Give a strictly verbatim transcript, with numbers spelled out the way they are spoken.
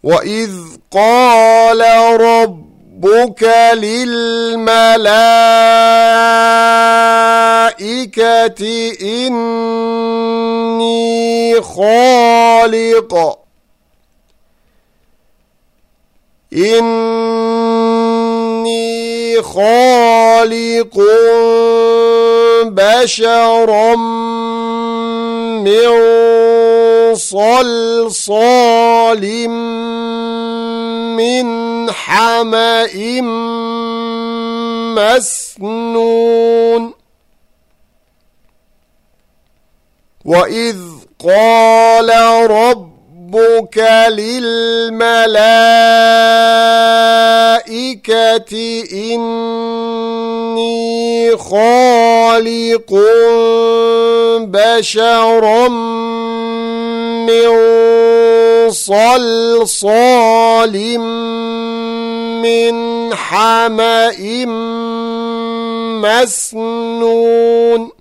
وإذ قال ربك للملائكة إني خالق إني خالق بشرا من صلصال من حمأ مسنون وإذ قال ربك للملائكة إني خالق بشرا من صلصال من حمأ مسنون